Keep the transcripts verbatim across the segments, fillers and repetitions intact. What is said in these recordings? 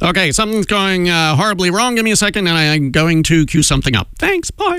Okay, something's going uh, horribly wrong. Give me a second, and I'm going to cue something up. Thanks. Bye.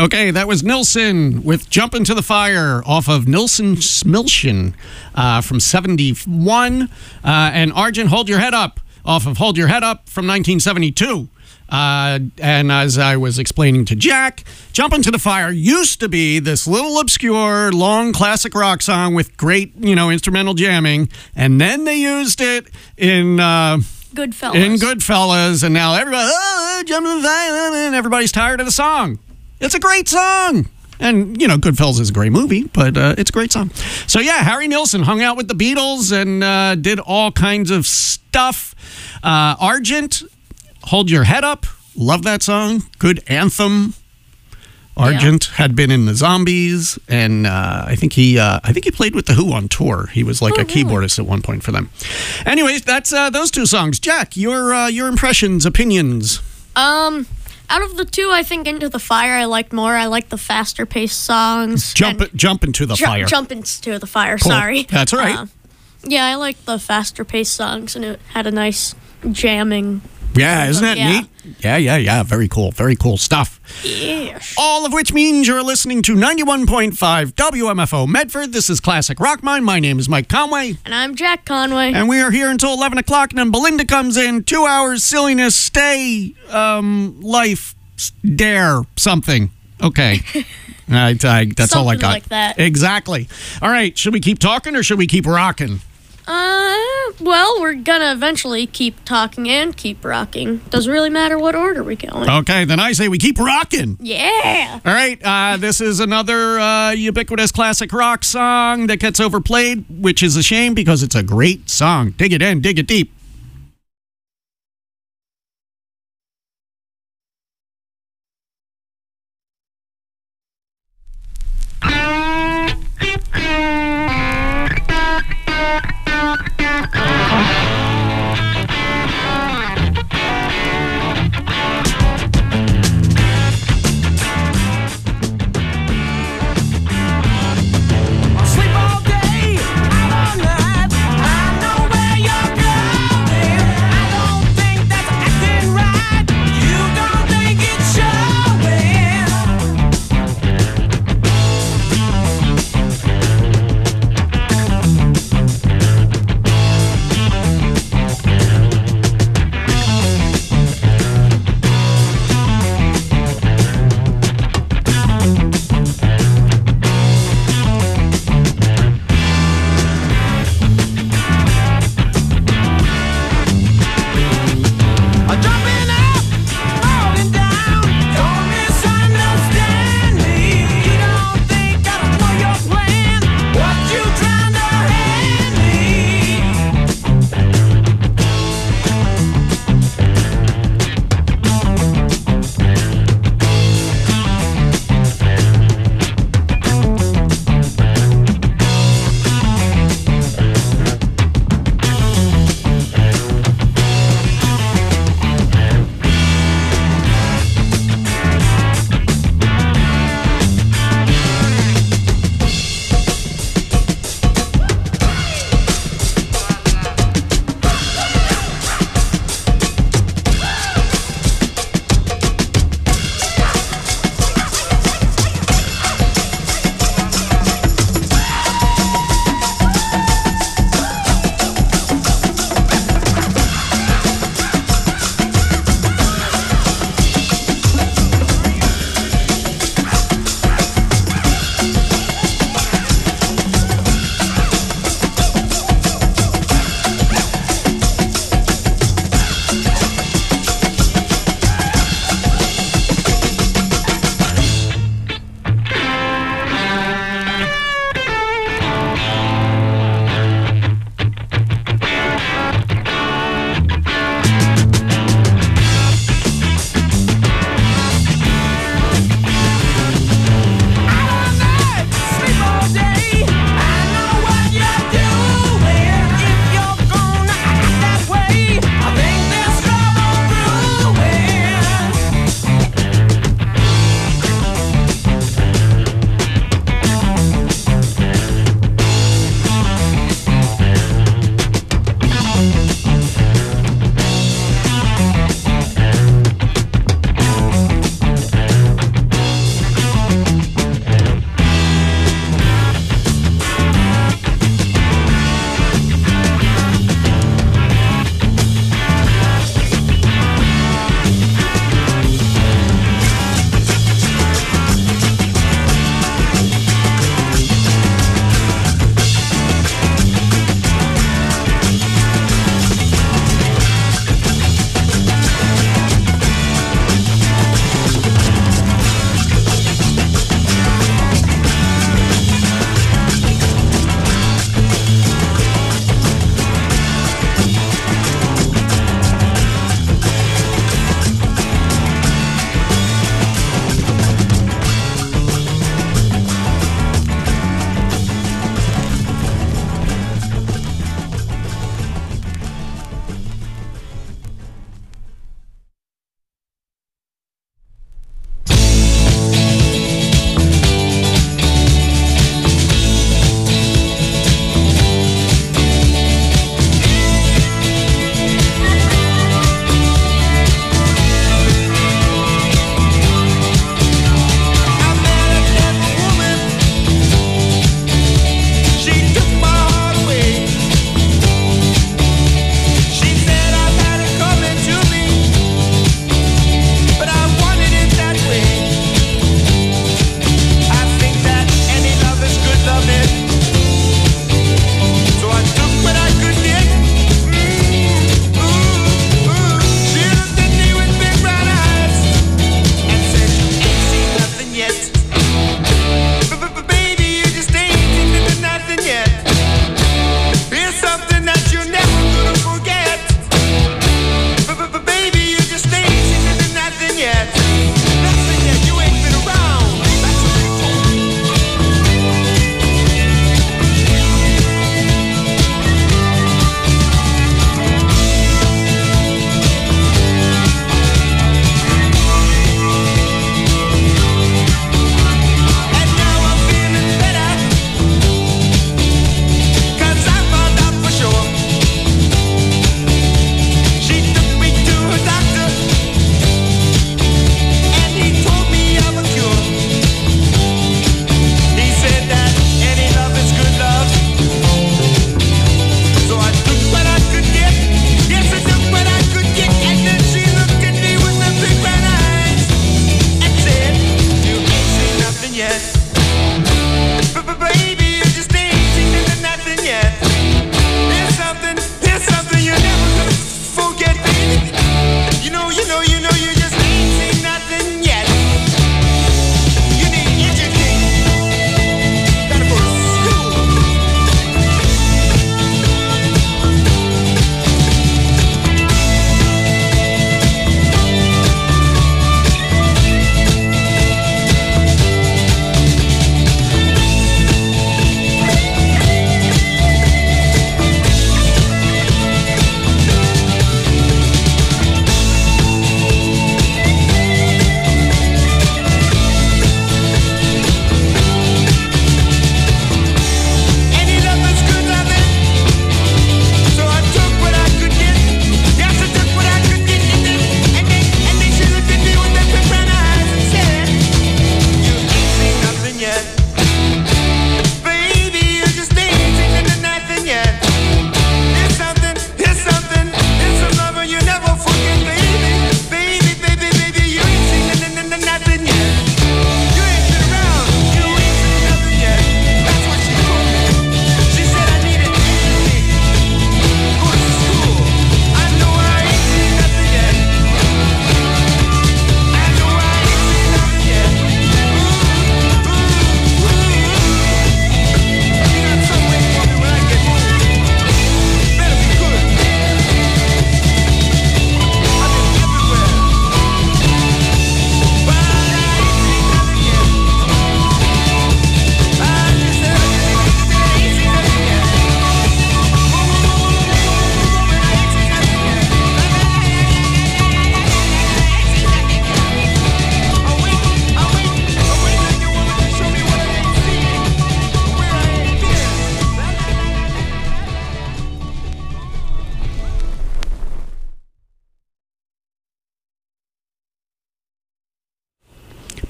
Okay, that was Nilsson with Jump Into the Fire off of Nilsson Smilshin uh, from seventy-one. Uh, and Argent, Hold Your Head Up off of Hold Your Head Up from nineteen seventy-two. Uh, and as I was explaining to Jack, Jump Into the Fire used to be this little obscure, long classic rock song with great, you know, instrumental jamming. And then they used it in... Uh, Goodfellas. In Goodfellas. And now everybody, oh, Jump Into the Fire, and everybody's tired of the song. It's a great song. And, you know, Goodfellas is a great movie, but uh, it's a great song. So, yeah, Harry Nilsson hung out with the Beatles and uh, did all kinds of stuff. Uh, Argent, Hold Your Head Up. Love that song. Good anthem. Argent yeah. had been in the Zombies, and uh, I think he uh, I think he played with The Who on tour. He was like oh, a keyboardist really? at one point for them. Anyways, that's uh, those two songs. Jack, your uh, your impressions, opinions. Um... Out of the two, I think Into the Fire I liked more. I like the faster-paced songs. Jump jump into the ju- fire. Jump into the fire, cool. sorry. That's all right. Uh, yeah, I like the faster-paced songs, and it had a nice jamming. Yeah, isn't that yeah. neat? Yeah, yeah, yeah. Very cool. Very cool stuff. Yes. All of which means you're listening to ninety-one point five W M F O Medford. This is Classic Rock Mine. My name is Mike Conway. And I'm Jack Conway. And we are here until eleven o'clock, and then Belinda comes in. Two hours, silliness, stay, um, life, dare, something. Okay. I, I, that's something all I got. like that. Exactly. All right. Should we keep talking or should we keep rocking? Uh, well, we're gonna eventually keep talking and keep rocking. Doesn't really matter what order we go in. Okay, then I say we keep rocking. Yeah. All right, uh, this is another uh, ubiquitous classic rock song that gets overplayed, which is a shame because it's a great song. Dig it in, dig it deep. Sleep all day, out all night. I know where you're going.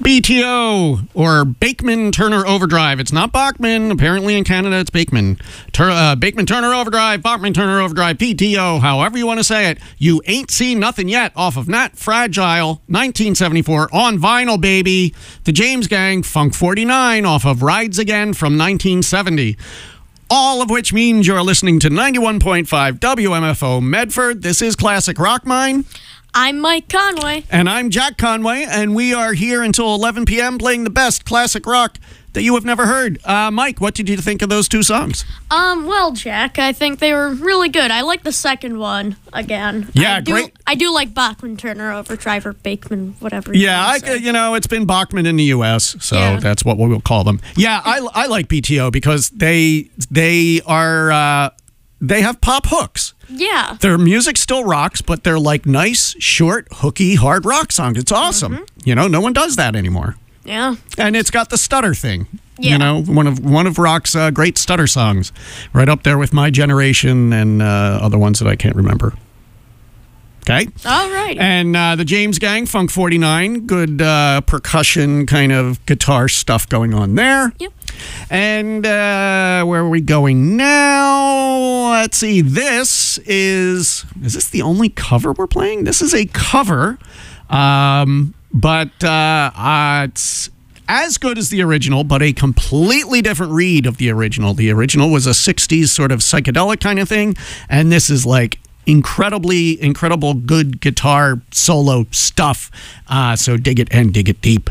B T O, or Bakeman Turner Overdrive. It's not Bachman. Apparently in Canada, it's Bakeman. Tur- uh, Bakeman Turner Overdrive, Bachman Turner Overdrive, B T O, however you want to say it. You Ain't Seen Nothing Yet off of Nat Fragile, nineteen seventy-four, on vinyl, baby. The James Gang, Funk forty-nine, off of Rides Again from nineteen seventy. All of which means you're listening to ninety-one point five W M F O Medford. This is Classic Rock Mine. I'm Mike Conway. And I'm Jack Conway, and we are here until eleven p.m. playing the best classic rock that you have never heard. Uh, Mike, what did you think of those two songs? Um, well, Jack, I think they were really good. I like the second one again. Yeah, I do, great. I do like Bachman Turner Overdrive, or Bakeman, whatever. You Yeah, I, say. you know, it's been Bachman in the U S, so Yeah. that's what we'll call them. Yeah, I, I like B T O because they they are uh, they have pop hooks. Yeah. Their music still rocks, but they're like nice, short, hooky, hard rock songs. It's awesome. Mm-hmm. You know, no one does that anymore. Yeah. And it's got the stutter thing. Yeah. You know, one of one of rock's uh, great stutter songs, right up there with My Generation and uh, other ones that I can't remember. Okay. All right. And uh, the James Gang, Funk forty-nine, good uh, percussion kind of guitar stuff going on there. Yep. And uh, where are we going now? Let's see. This is, is this the only cover we're playing? This is a cover, um, but uh, uh, it's as good as the original, but a completely different read of the original. The original was a sixties sort of psychedelic kind of thing, and this is like incredibly, incredible good guitar solo stuff. Uh, so dig it and dig it deep.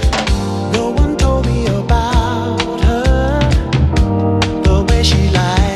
No one told me about her, the way she lied.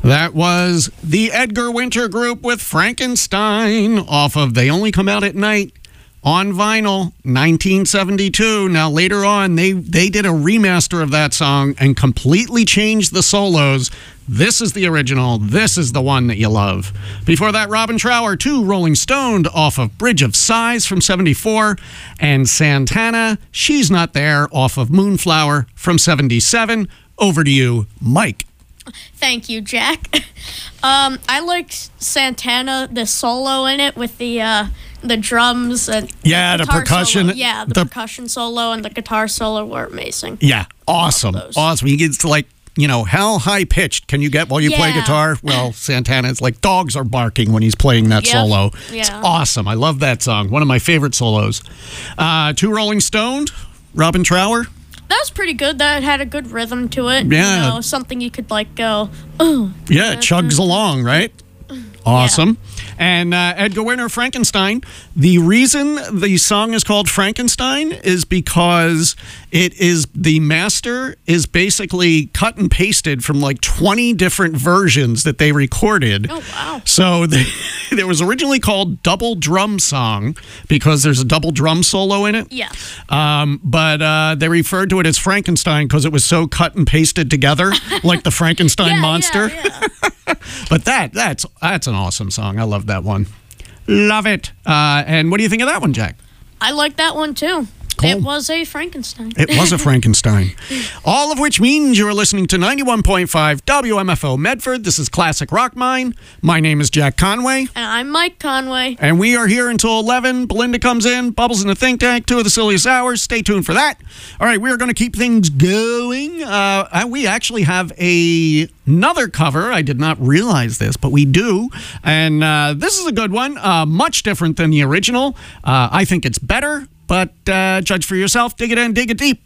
That was the Edgar Winter Group with Frankenstein off of They Only Come Out at Night on vinyl, nineteen seventy-two. Now, later on, they, they did a remaster of that song and completely changed the solos. This is the original. This is the one that you love. Before that, Robin Trower, two Rolling Stoned off of Bridge of Sighs from seventy-four, and Santana, She's Not There off of Moonflower from seventy-seven. Over to you, Mike. Thank you, Jack. Um, I like Santana, the solo in it with the uh, the drums and yeah, the, the percussion. Solo. Yeah, the, the percussion solo and the guitar solo were amazing. Yeah, awesome, awesome. You get to like you know how high pitched can you get while you yeah. play guitar? Well, Santana's like dogs are barking when he's playing that yep. solo. Yeah. It's awesome. I love that song. One of my favorite solos. Uh, two Rolling Stoned, Robin Trower. That was pretty good. That had a good rhythm to it. Yeah. You know, something you could like go, oh. Yeah, it chugs along, right? Awesome. Yeah. And uh, Edgar Winter, Frankenstein. The reason the song is called Frankenstein is because it is the master is basically cut and pasted from like twenty different versions that they recorded. Oh, wow. So they, it was originally called Double Drum Song because there's a double drum solo in it. Yeah. Um, but uh, they referred to it as Frankenstein because it was so cut and pasted together like the Frankenstein yeah, monster. Yeah, yeah. But that that's that's an awesome song. I love that one. Love it. Uh, and what do you think of that one, Jack? I like that one too. Cool. It was a Frankenstein. It was a Frankenstein. All of which means you're listening to ninety-one point five W M F O Medford. This is Classic Rock Mine. My name is Jack Conway. And I'm Mike Conway. And we are here until eleven. Belinda comes in. Bubbles in the Think Tank. Two of the silliest hours. Stay tuned for that. All right, we are going to keep things going. Uh, we actually have a, another cover. I did not realize this, but we do. And uh, this is a good one. Uh, much different than the original. Uh, I think it's better. But uh, judge for yourself. Dig it in, dig it deep.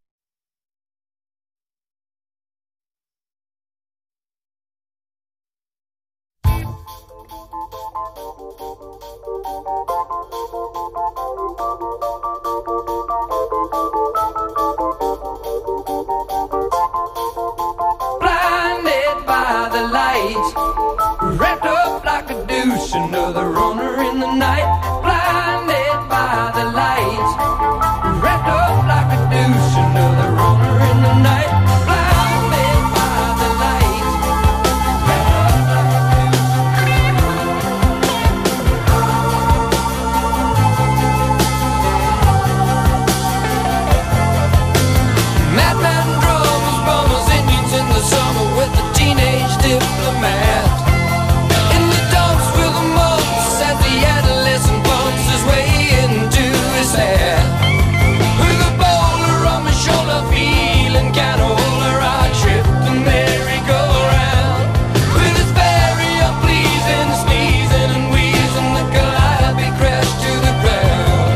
Blinded by the lights, wrapped up like a douche, another runner in the night. Blinded by the lights, wrapped up like a douche, another runner in the night. Blinded by the lights, wrapped up like a douche. Madman drums, bombers, Indians in the summer with the teenage diplomat. In the dumps with the mumps as the adolescent bumps his way into his hair. With a boulder on my shoulder, feeling kinda older, I tripped the merry-go-round. With his very unpleasing sneezing and wheezing, the calliope crashed to the ground.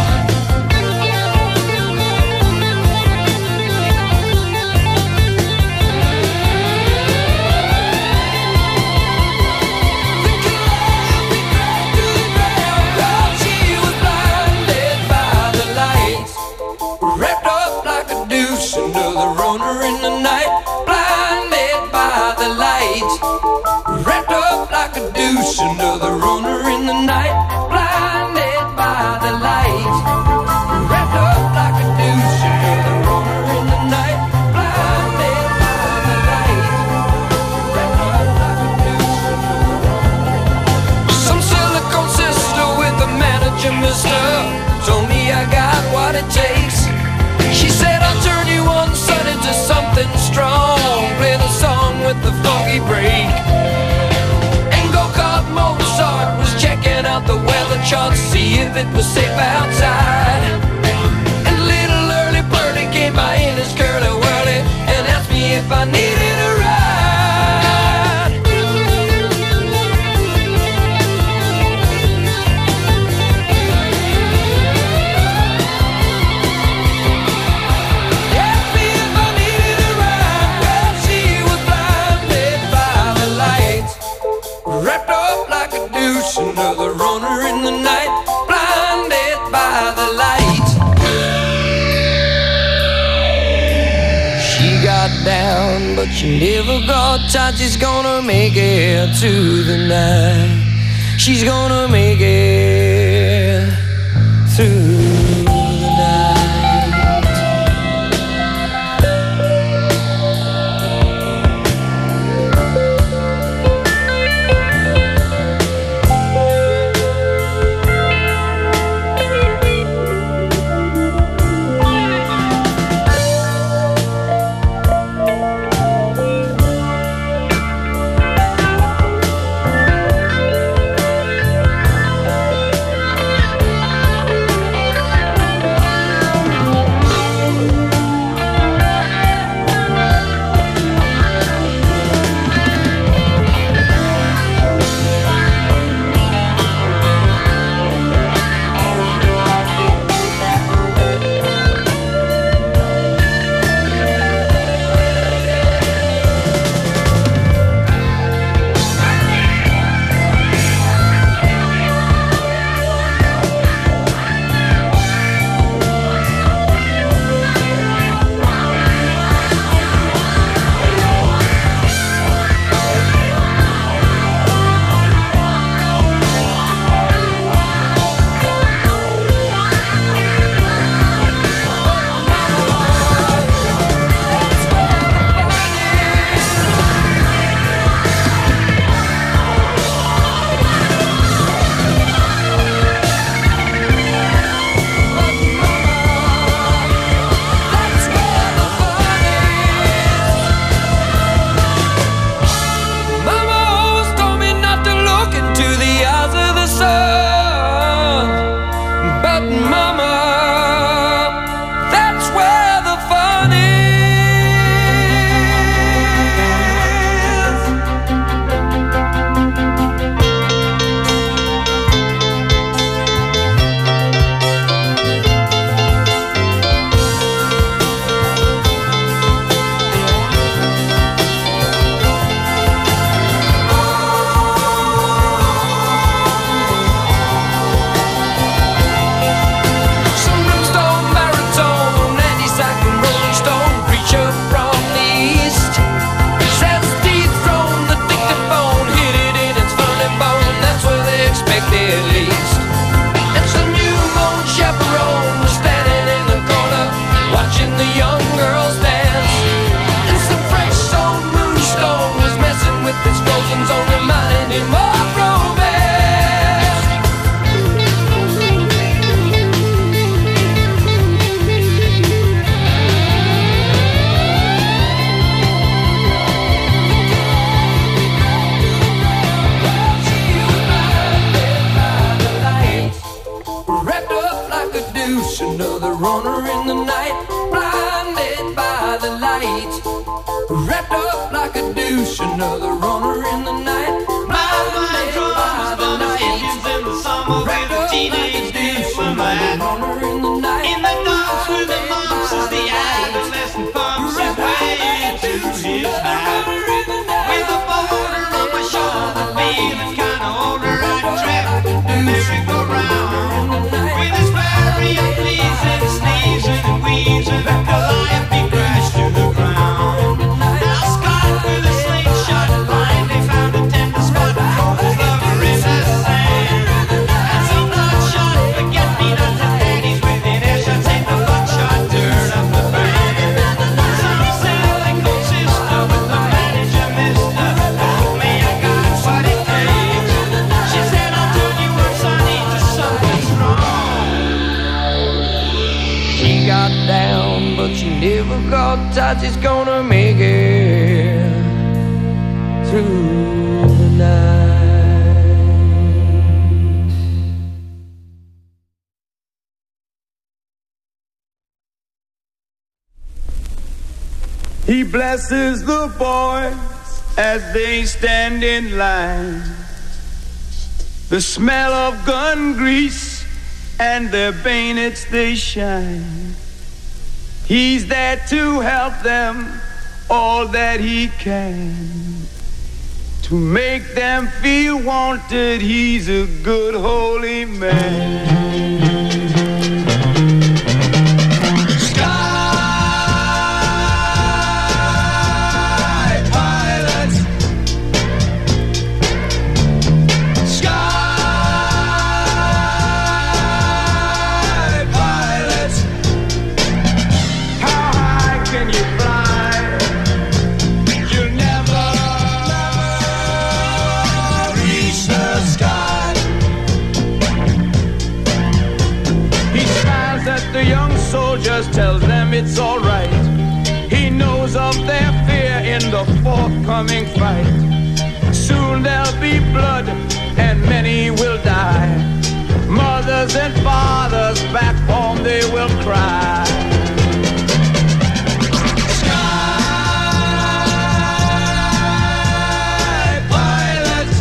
Wrapped up like a douche, another runner in the night. Blinded by the lights, wrapped up like a douche, another runner in the night. Blinded by the lights, wrapped up like a douche, another runner in the night. Blinded by the lights, wrapped up like a douche. Some silicone sister with a manager, mister, told me I got what it takes. She said I'll turn you one son into something strong. Play the song with the funky break. And go-kart Mozart was checking out the weather chart to see if it was safe outside. And little early birdie came by in his curly whirly and asked me if I needed a ride. Wrapped up like a douche, another runner in the night. Blinded by the light. got down, but she never got tired. She's gonna make it through the night. She's gonna make it through the night. Another runner in the night, blinded by the light. Wrapped up like a douche, another runner in the night, blinded by the light. Wrapped up like a douche, another runner in the night. In the dark with the mumps as the adolescent pumps his way to his back. With a boulder on my shoulder, feeling kinda older, I trapped the merry-go-round. With his very unpleasing sneezing and wheezing, Calliope crashed to the ground. Now Scott with a slingshot blindly found a tender spot for his lover in the sand. And some bloodshot forget-me-not and daddies with inertia take the buckshot dirt up the band. Some silly cold sister with the manager mister told me I got what it takes. She said I'll tell you once I need to something strong. She got down, but she never got tired. She's gonna make it through the night. He blesses the boys as they stand in line. The smell of gun grease and their bayonets they shine. He's there to help them all that he can, to make them feel wanted. He's a good holy man. Sky upcoming fight. Soon there'll be blood and many will die. Mothers and fathers back home, they will cry. Sky pilot,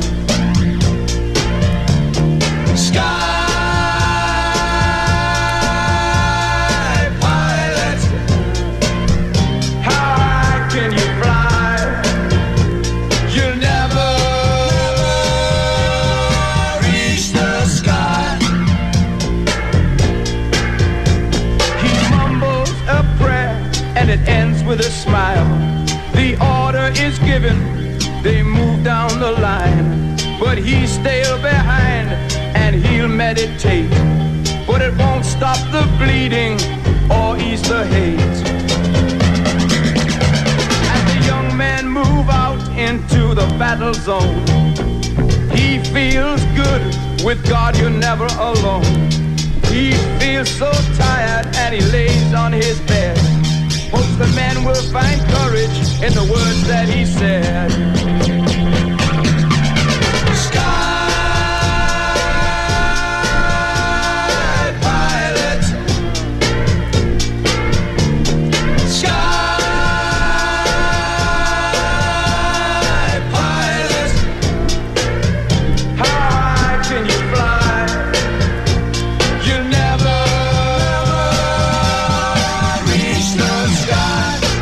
sky pilot, how high can you fly? You'll never reach the sky. He mumbles a prayer and it ends with a smile. The order is given, they move down the line, but he's still behind and he'll meditate. But it won't stop the bleeding or ease the hate. As the young men move out into the battle zone, he feels good, with God you're never alone. He feels so tired and he lays on his bed. Hopes the men will find courage in the words that he said. Sky pilot, sky pilot, how high can you fly? You'll never reach the sky.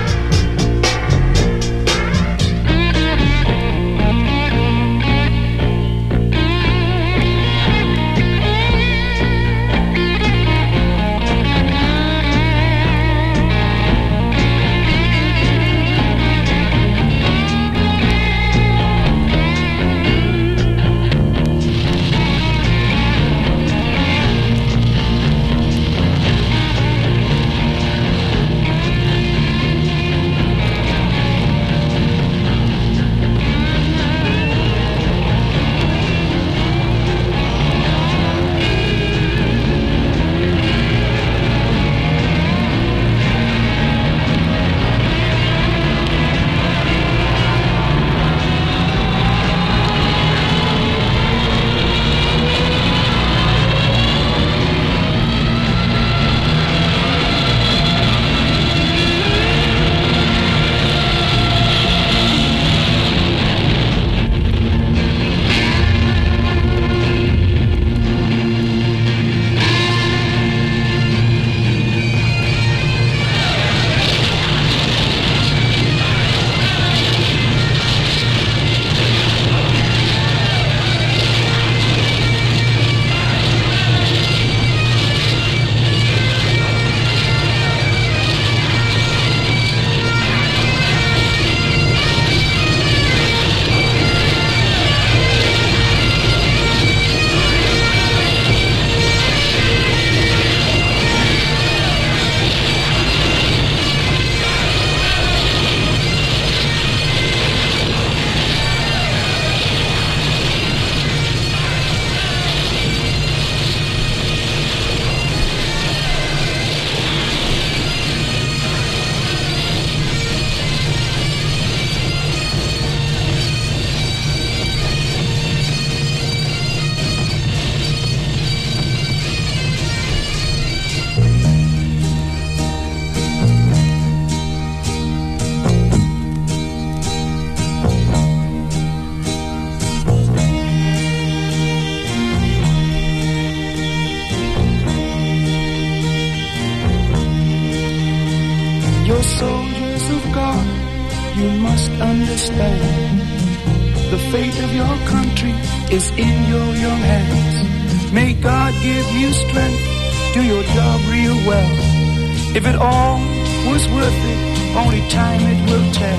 You're soldiers of God, you must understand. The fate of your country is in your young hands. May God give you strength, do your job real well. If it all was worth it, only time it will tell.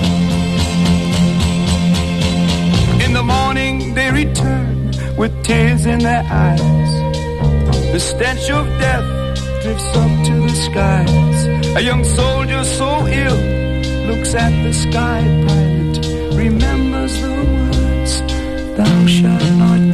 In the morning they return with tears in their eyes. The stench of death drifts up to the skies. A young soldier so ill looks at the sky pilot, remembers the words, thou shalt not